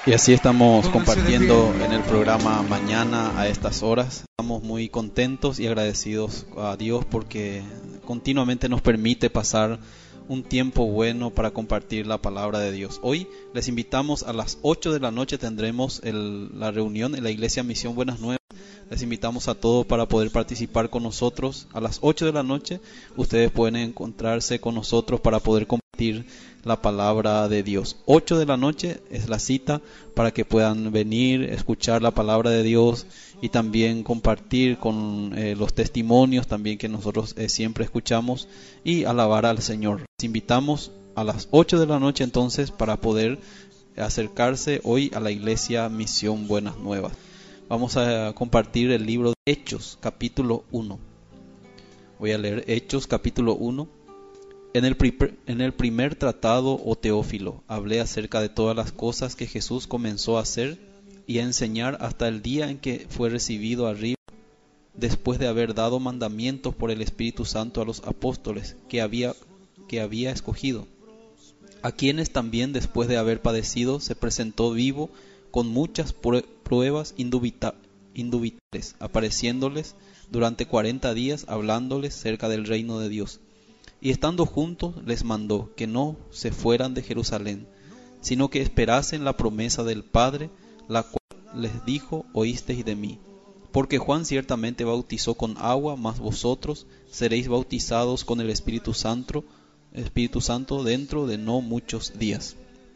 Y así estamos Pónganse de compartiendo pie. en el programa mañana a estas horas. Estamos muy contentos y agradecidos a Dios porque continuamente nos permite pasar un tiempo bueno para compartir la palabra de Dios. Hoy les invitamos a las 8 de la noche, tendremos la reunión en la Iglesia Misión Buenas Nuevas. Les invitamos a todos para poder participar con nosotros. A las 8 de la noche ustedes pueden encontrarse con nosotros para poder compartir la palabra de Dios. 8 de la noche es la cita para que puedan venir, escuchar la palabra de Dios y también compartir con los testimonios también que nosotros siempre escuchamos y alabar al Señor. Les invitamos a las 8 de la noche entonces para poder acercarse hoy a la Iglesia Misión Buenas Nuevas. Vamos a compartir el libro de Hechos, capítulo 1. Voy a leer Hechos, capítulo 1. En el primer tratado, oh Teófilo, hablé acerca de todas las cosas que Jesús comenzó a hacer y a enseñar hasta el día en que fue recibido arriba, después de haber dado mandamientos por el Espíritu Santo a los apóstoles que había escogido, a quienes también después de haber padecido se presentó vivo con muchas pruebas indubitables, apareciéndoles durante 40 días, hablándoles cerca del reino de Dios. Y estando juntos les mandó que no se fueran de Jerusalén, sino que esperasen la promesa del Padre, la cual les dijo: oísteis de mí. Porque Juan ciertamente bautizó con agua, mas vosotros seréis bautizados con el Espíritu Santo dentro de no muchos días.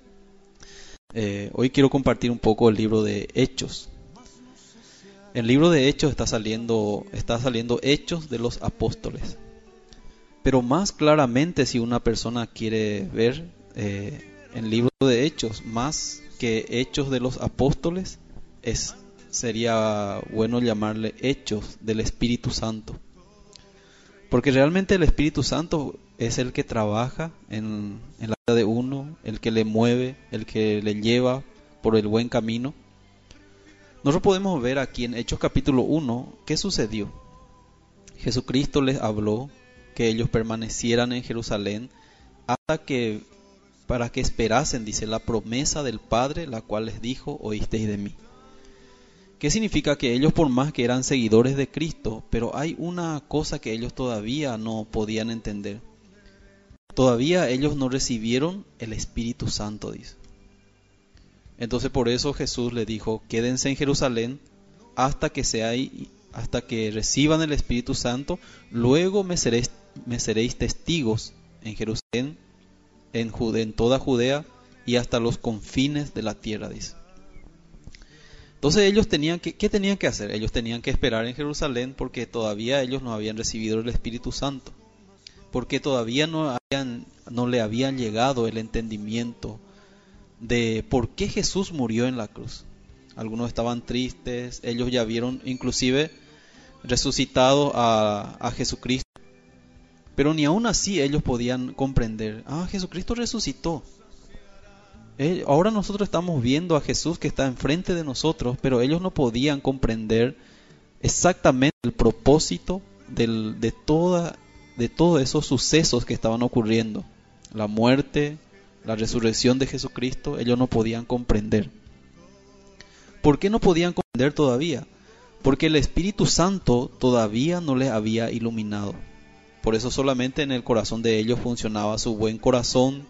Hoy quiero compartir un poco el libro de Hechos. El libro de Hechos está saliendo Hechos de los Apóstoles. Pero más claramente, si una persona quiere ver el libro de Hechos, más que Hechos de los Apóstoles, sería bueno llamarle Hechos del Espíritu Santo. Porque realmente el Espíritu Santo es el que trabaja en la vida de uno, el que le mueve, el que le lleva por el buen camino. Nosotros podemos ver aquí en Hechos capítulo 1 qué sucedió. Jesucristo les habló que ellos permanecieran en Jerusalén para que esperasen, dice, la promesa del Padre, la cual les dijo: oísteis de mí. ¿Qué significa? Que ellos, por más que eran seguidores de Cristo, pero hay una cosa que ellos todavía no podían entender. Todavía ellos no recibieron el Espíritu Santo, dice. Entonces por eso Jesús les dijo: quédense en Jerusalén hasta que reciban el Espíritu Santo, luego me seréis testigos en Jerusalén, en toda Judea y hasta los confines de la tierra, dice. Entonces ellos ¿qué tenían que hacer? Ellos tenían que esperar en Jerusalén porque todavía ellos no habían recibido el Espíritu Santo, porque todavía no le habían llegado el entendimiento de por qué Jesús murió en la cruz. Algunos estaban tristes, ellos ya vieron inclusive resucitado a Jesucristo, pero ni aún así ellos podían comprender: Jesucristo resucitó. Ahora nosotros estamos viendo a Jesús que está enfrente de nosotros, pero ellos no podían comprender exactamente el propósito de todos esos sucesos que estaban ocurriendo. La muerte, la resurrección de Jesucristo, ellos no podían comprender. ¿Por qué no podían comprender todavía? Porque el Espíritu Santo todavía no les había iluminado. Por eso solamente en el corazón de ellos funcionaba su buen corazón,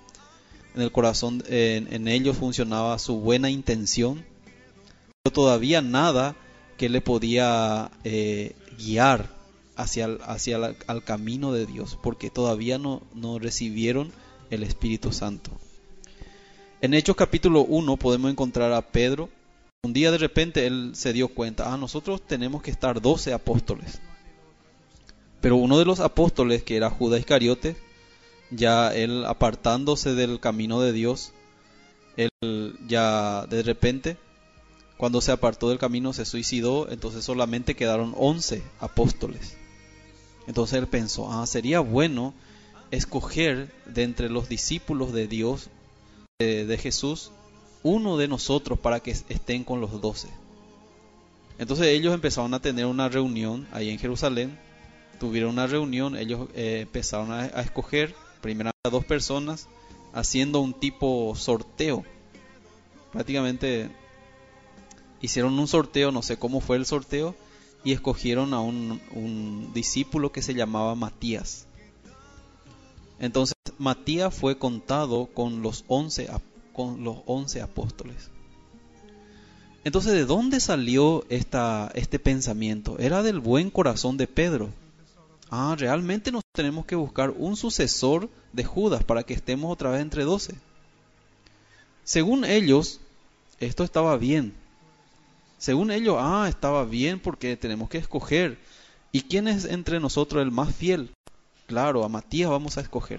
en ellos funcionaba su buena intención, pero todavía nada que le podía guiar al camino de Dios, porque todavía no recibieron el Espíritu Santo. En Hechos capítulo 1 podemos encontrar a Pedro. Un día de repente él se dio cuenta: nosotros tenemos que estar 12 apóstoles. Pero uno de los apóstoles, que era Judas Iscariote, ya él apartándose del camino de Dios, él ya de repente, cuando se apartó del camino, se suicidó. Entonces solamente quedaron 11 apóstoles. Entonces él pensó: sería bueno escoger de entre los discípulos de Dios, de Jesús, uno de nosotros para que estén con los 12. Entonces ellos empezaron a tener una reunión ahí en Jerusalén. Tuvieron una reunión, ellos empezaron a escoger primero a 2 personas, haciendo un tipo sorteo. Prácticamente hicieron un sorteo, no sé cómo fue el sorteo, y escogieron a un discípulo que se llamaba Matías. Entonces Matías fue contado con los 11 apóstoles. Entonces, ¿de dónde salió este pensamiento? Era del buen corazón de Pedro. Realmente nos tenemos que buscar un sucesor de Judas para que estemos otra vez entre 12. Según ellos, esto estaba bien. Según ellos, estaba bien porque tenemos que escoger. ¿Y quién es entre nosotros el más fiel? Claro, a Matías vamos a escoger.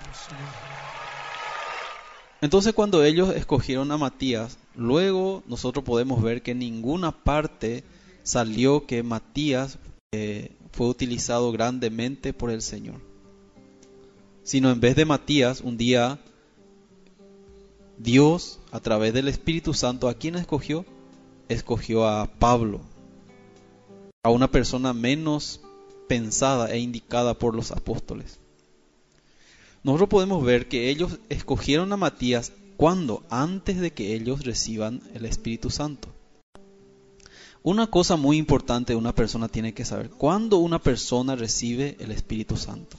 Entonces, cuando ellos escogieron a Matías, luego nosotros podemos ver que en ninguna parte salió que Matías fue utilizado grandemente por el Señor. Sino en vez de Matías, un día Dios, a través del Espíritu Santo, ¿a quién escogió? Escogió a Pablo, a una persona menos pensada e indicada por los apóstoles. Nosotros podemos ver que ellos escogieron a Matías cuando, antes de que ellos reciban el Espíritu Santo. Una cosa muy importante una persona tiene que saber: ¿cuándo una persona recibe el Espíritu Santo?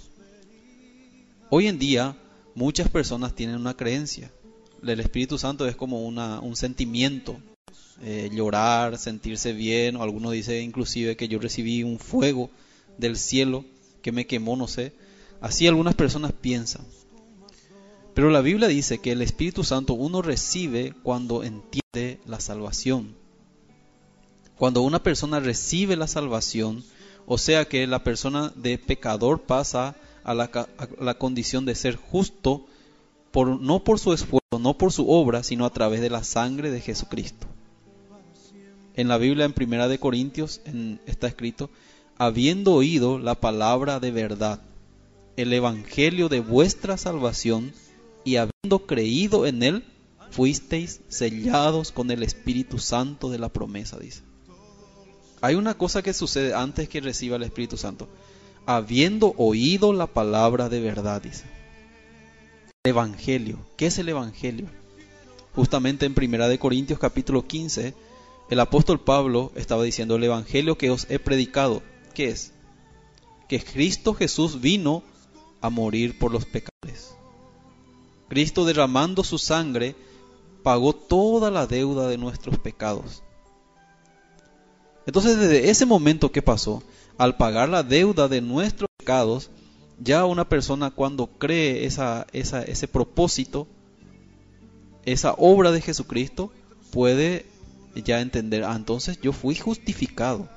Hoy en día muchas personas tienen una creencia. El Espíritu Santo es como un sentimiento, llorar, sentirse bien, o algunos dicen inclusive que yo recibí un fuego del cielo que me quemó, no sé. Así algunas personas piensan. Pero la Biblia dice que el Espíritu Santo uno recibe cuando entiende la salvación. Cuando una persona recibe la salvación, o sea que la persona de pecador pasa a la condición de ser justo, no por su esfuerzo, no por su obra, sino a través de la sangre de Jesucristo. En la Biblia, en 1 Corintios, está escrito: habiendo oído la palabra de verdad, el evangelio de vuestra salvación, y habiendo creído en él, fuisteis sellados con el Espíritu Santo de la promesa, dice. Hay una cosa que sucede antes que reciba el Espíritu Santo. Habiendo oído la palabra de verdad, dice. El evangelio. ¿Qué es el evangelio? Justamente en 1 Corintios capítulo 15, el apóstol Pablo estaba diciendo: el evangelio que os he predicado, ¿qué es? Que Cristo Jesús vino a morir por los pecadores. Cristo, derramando su sangre, pagó toda la deuda de nuestros pecados. Entonces, desde ese momento, ¿qué pasó? Al pagar la deuda de nuestros pecados, ya una persona, cuando cree ese propósito, esa obra de Jesucristo, puede ya entender: entonces yo fui justificado.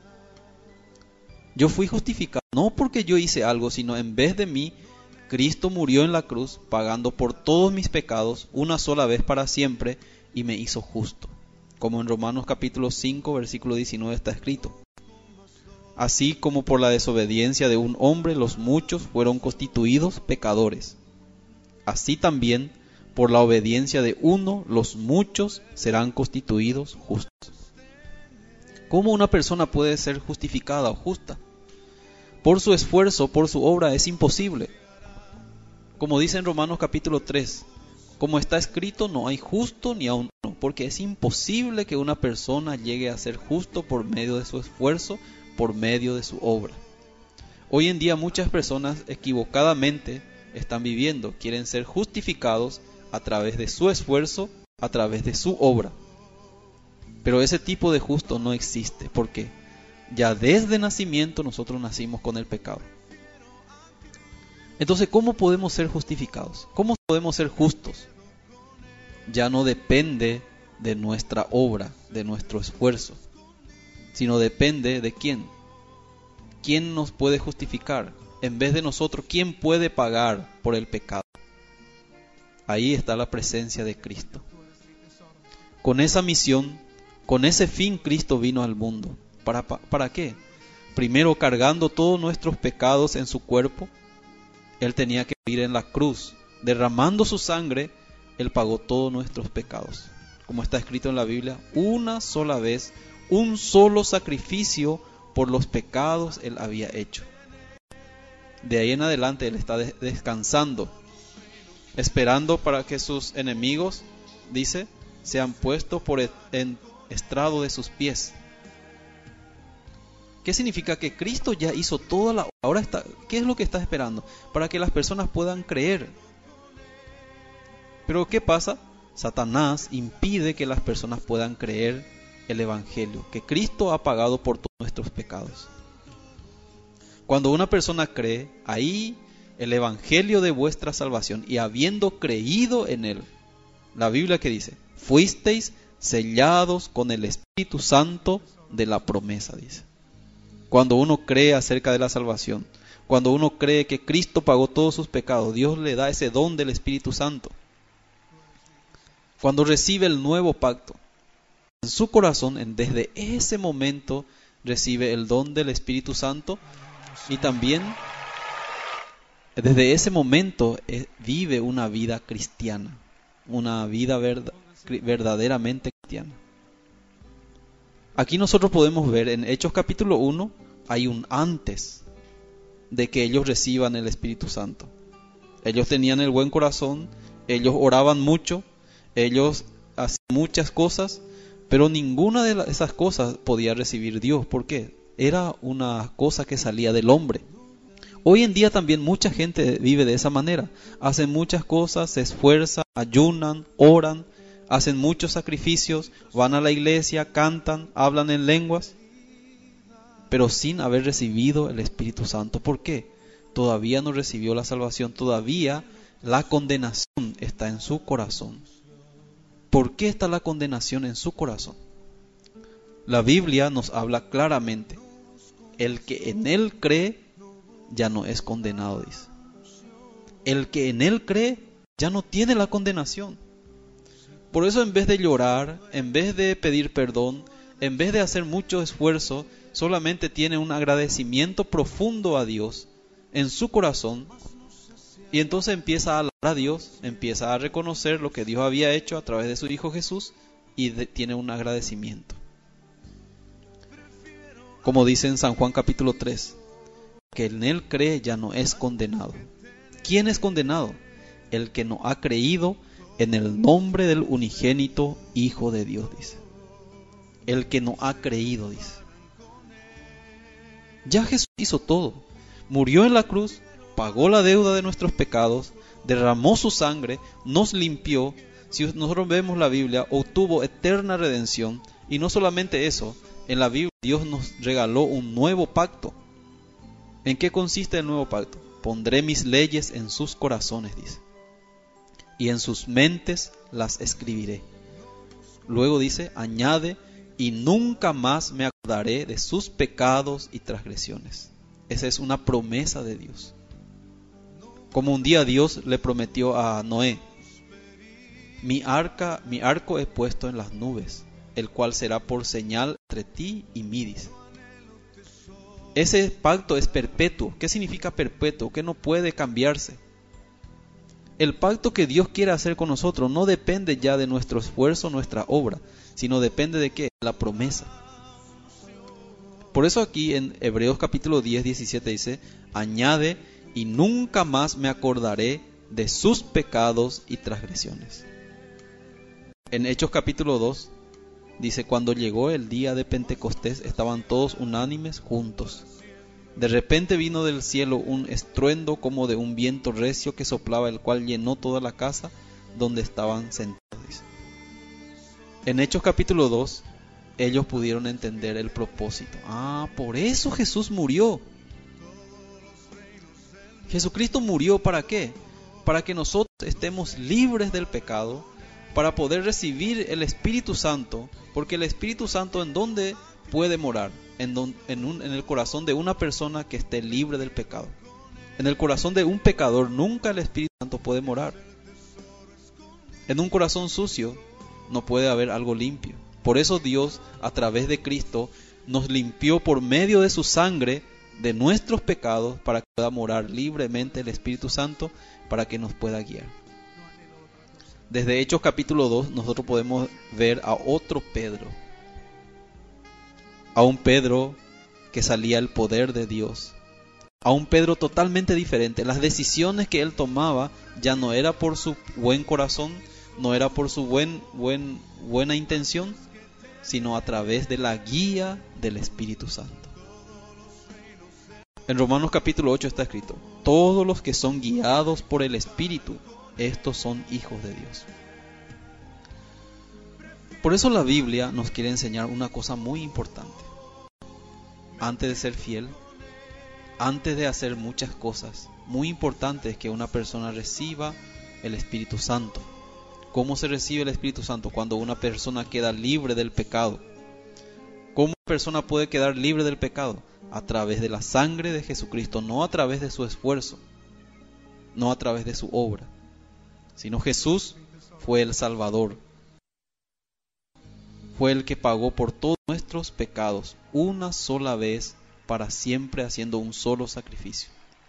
Yo fui justificado no porque yo hice algo, sino en vez de mí, Cristo murió en la cruz, pagando por todos mis pecados una sola vez para siempre, y me hizo justo. Como en Romanos capítulo 5, versículo 19 está escrito: así como por la desobediencia de un hombre los muchos fueron constituidos pecadores, así también por la obediencia de uno los muchos serán constituidos justos. ¿Cómo una persona puede ser justificada o justa? Por su esfuerzo, por su obra, es imposible. Como dice en Romanos capítulo 3, como está escrito, no hay justo ni aun uno, porque es imposible que una persona llegue a ser justo por medio de su esfuerzo, por medio de su obra. Hoy en día muchas personas equivocadamente están viviendo, quieren ser justificados a través de su esfuerzo, a través de su obra. Pero ese tipo de justo no existe, porque ya desde nacimiento nosotros nacimos con el pecado. Entonces, ¿cómo podemos ser justificados? ¿Cómo podemos ser justos? Ya no depende de nuestra obra, de nuestro esfuerzo, sino depende de quién. ¿Quién nos puede justificar? En vez de nosotros, ¿quién puede pagar por el pecado? Ahí está la presencia de Cristo. Con esa misión, con ese fin, Cristo vino al mundo. ¿Para qué? Primero, cargando todos nuestros pecados en su cuerpo, Él tenía que morir en la cruz. Derramando su sangre, Él pagó todos nuestros pecados. Como está escrito en la Biblia, una sola vez, un solo sacrificio por los pecados Él había hecho. De ahí en adelante Él está descansando, esperando para que sus enemigos, dice, sean puestos en estrado de sus pies. ¿Qué significa? Que Cristo ya hizo toda la obra. Ahora ¿qué es lo que está esperando? Para que las personas puedan creer. Pero ¿qué pasa? Satanás impide que las personas puedan creer el Evangelio, que Cristo ha pagado por todos nuestros pecados. Cuando una persona cree, ahí el Evangelio de vuestra salvación, y habiendo creído en él, la Biblia que dice, fuisteis sellados con el Espíritu Santo de la promesa, dice. Cuando uno cree acerca de la salvación, cuando uno cree que Cristo pagó todos sus pecados, Dios le da ese don del Espíritu Santo. Cuando recibe el nuevo pacto, en su corazón, desde ese momento recibe el don del Espíritu Santo, y también desde ese momento vive una vida cristiana, una vida verdaderamente cristiana. Aquí nosotros podemos ver en Hechos capítulo 1, hay un antes de que ellos reciban el Espíritu Santo. Ellos tenían el buen corazón, ellos oraban mucho, ellos hacían muchas cosas, pero ninguna de esas cosas podía recibir Dios. ¿Por qué? Era una cosa que salía del hombre. Hoy en día también mucha gente vive de esa manera. Hacen muchas cosas, se esfuerzan, ayunan, oran, hacen muchos sacrificios, van a la iglesia, cantan, hablan en lenguas, pero sin haber recibido el Espíritu Santo. ¿Por qué? Todavía no recibió la salvación, todavía la condenación está en su corazón. ¿Por qué está la condenación en su corazón? La Biblia nos habla claramente. El que en él cree ya no es condenado, dice. El que en él cree ya no tiene la condenación. Por eso, en vez de llorar, en vez de pedir perdón, en vez de hacer mucho esfuerzo, solamente tiene un agradecimiento profundo a Dios en su corazón, y entonces empieza a alabar a Dios, empieza a reconocer lo que Dios había hecho a través de su Hijo Jesús, y tiene un agradecimiento. Como dice en San Juan capítulo 3, que en él cree ya no es condenado. ¿Quién es condenado? El que no ha creído en el nombre del unigénito Hijo de Dios, dice. El que no ha creído, dice. Ya Jesús hizo todo. Murió en la cruz, pagó la deuda de nuestros pecados, derramó su sangre, nos limpió. Si nosotros vemos la Biblia, obtuvo eterna redención. Y no solamente eso, en la Biblia Dios nos regaló un nuevo pacto. ¿En qué consiste el nuevo pacto? Pondré mis leyes en sus corazones, dice, y en sus mentes las escribiré. Luego dice, añade, y nunca más me acordaré de sus pecados y transgresiones. Esa es una promesa de Dios. Como un día Dios le prometió a Noé, mi arco he puesto en las nubes, el cual será por señal entre ti y mí, dice. Ese pacto es perpetuo. ¿Qué significa perpetuo? Que no puede cambiarse. El pacto que Dios quiere hacer con nosotros no depende ya de nuestro esfuerzo, nuestra obra, sino depende de ¿qué? La promesa. Por eso aquí en Hebreos capítulo 10, 17 dice, añade, y nunca más me acordaré de sus pecados y transgresiones. En Hechos capítulo 2 dice, cuando llegó el día de Pentecostés, estaban todos unánimes juntos. De repente vino del cielo un estruendo como de un viento recio que soplaba, el cual llenó toda la casa donde estaban sentados. En Hechos capítulo 2, ellos pudieron entender el propósito. Por eso Jesús murió. Jesucristo murió, ¿para qué? Para que nosotros estemos libres del pecado, para poder recibir el Espíritu Santo, porque el Espíritu Santo, ¿en dónde puede morar? En el corazón de una persona que esté libre del pecado. En el corazón de un pecador nunca el Espíritu Santo puede morar. En un corazón sucio no puede haber algo limpio. Por eso Dios, a través de Cristo, nos limpió por medio de su sangre de nuestros pecados, para que pueda morar libremente el Espíritu Santo, para que nos pueda guiar. Desde Hechos capítulo 2 nosotros podemos ver a otro Pedro, a un Pedro que salía el poder de Dios, a un Pedro totalmente diferente. Las decisiones que él tomaba ya no era por su buen corazón, no era por su buena intención, sino a través de la guía del Espíritu Santo. En Romanos capítulo 8 está escrito: todos los que son guiados por el Espíritu, estos son hijos de Dios. Por eso la Biblia nos quiere enseñar una cosa muy importante. Antes de ser fiel, antes de hacer muchas cosas, muy importante es que una persona reciba el Espíritu Santo. ¿Cómo se recibe el Espíritu Santo? Cuando una persona queda libre del pecado. ¿Cómo una persona puede quedar libre del pecado? A través de la sangre de Jesucristo, no a través de su esfuerzo, no a través de su obra, sino Jesús fue el Salvador. Fue el que pagó por todos nuestros pecados, una sola vez, para siempre, haciendo un solo sacrificio.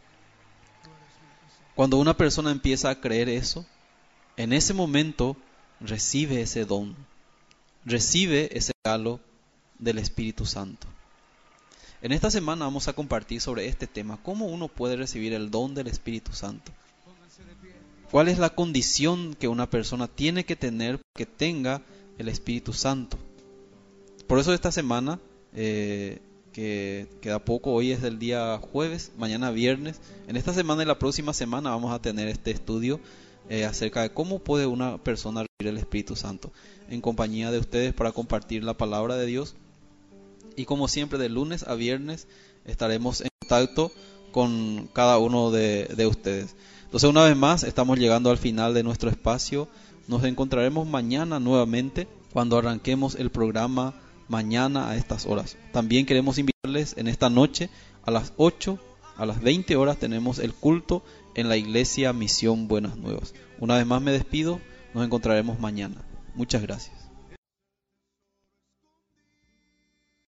Cuando una persona empieza a creer eso, en ese momento recibe ese don, recibe ese regalo del Espíritu Santo. En esta semana vamos a compartir sobre este tema: ¿cómo uno puede recibir el don del Espíritu Santo? ¿Cuál es la condición que una persona tiene que tener para que tenga el Espíritu Santo? Por eso esta semana, que queda poco, hoy es el día jueves, mañana viernes, en esta semana y la próxima semana vamos a tener este estudio acerca de cómo puede una persona recibir el Espíritu Santo, en compañía de ustedes para compartir la palabra de Dios. Y como siempre, de lunes a viernes estaremos en contacto con cada uno de ustedes. Entonces, una vez más, estamos llegando al final de nuestro espacio. Nos encontraremos mañana nuevamente cuando arranquemos el programa mañana a estas horas. También queremos invitarles en esta noche a las 8, a las 20 horas tenemos el culto en la iglesia Misión Buenas Nuevas. Una vez más me despido, nos encontraremos mañana. Muchas gracias.